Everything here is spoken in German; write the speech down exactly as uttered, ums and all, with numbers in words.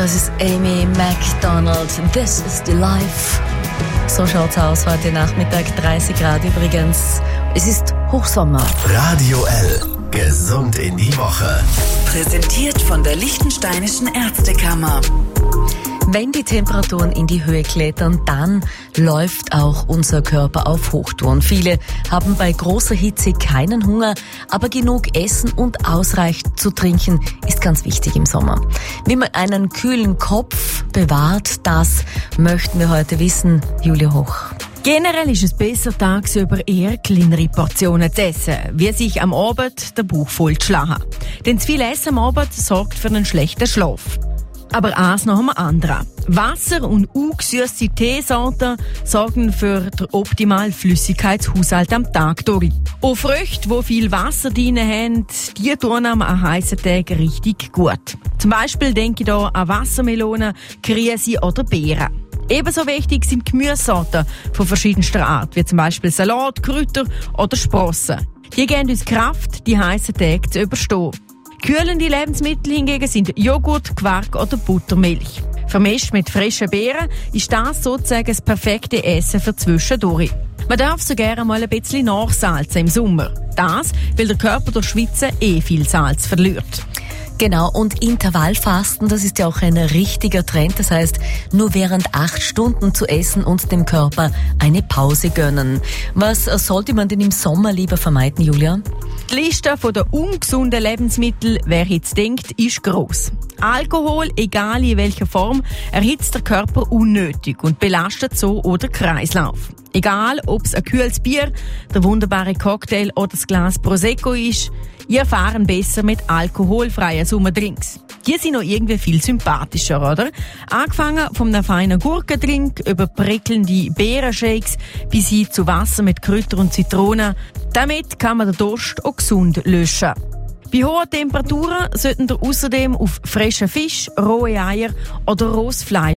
Das ist Amy Macdonald. This is the life. So schaut's aus heute Nachmittag, dreißig Grad übrigens. Es ist Hochsommer. Radio L. Gesund in die Woche. Präsentiert von der Liechtensteinischen Ärztekammer. Wenn die Temperaturen in die Höhe klettern, dann läuft auch unser Körper auf Hochtouren. Viele haben bei großer Hitze keinen Hunger, aber genug Essen und ausreichend zu trinken ist ganz wichtig im Sommer. Wie man einen kühlen Kopf bewahrt, das möchten wir heute wissen. Julia Hoch. Generell ist es besser, tagsüber eher kleinere Portionen zu essen, wie sich am Abend der Bauch voll zu schlagen. Denn zu viel Essen am Abend sorgt für einen schlechten Schlaf. Aber eins nach dem anderen. Wasser und ungesüßte Teesorten sorgen für den optimalen Flüssigkeitshaushalt am Tag durch. Auch Früchte, die viel Wasser drin haben, die tun am heißen Tag richtig gut. Zum Beispiel denke ich hier an Wassermelonen, Krise oder Beeren. Ebenso wichtig sind Gemüsesorten von verschiedenster Art, wie zum Beispiel Salat, Kräuter oder Sprossen. Die geben uns Kraft, die heißen Tage zu überstehen. Kühlende Lebensmittel hingegen sind Joghurt, Quark oder Buttermilch. Vermischt mit frischen Beeren ist das sozusagen das perfekte Essen für zwischendurch. Man darf so gerne mal ein bisschen nachsalzen im Sommer. Das, weil der Körper durch Schwitzen eh viel Salz verliert. Genau, und Intervallfasten, das ist ja auch ein richtiger Trend. Das heißt, nur während acht Stunden zu essen und dem Körper eine Pause gönnen. Was sollte man denn im Sommer lieber vermeiden, Julia? Die Liste der ungesunden Lebensmittel, wer jetzt denkt, ist gross. Alkohol, egal in welcher Form, erhitzt der Körper unnötig und belastet so oder Kreislauf. Egal, ob es ein kühles Bier, der wunderbare Cocktail oder das Glas Prosecco ist, ihr erfahren besser mit alkoholfreien Sommerdrinks. Die sind noch irgendwie viel sympathischer, oder? Angefangen von einem feinen Gurkendrink über prickelnde Beerenshakes bis hin zu Wasser mit Kräuter und Zitronen. Damit kann man den Durst auch gesund löschen. Bei hohen Temperaturen sollten ihr außerdem auf frischen Fisch, rohe Eier oder rohes Fleisch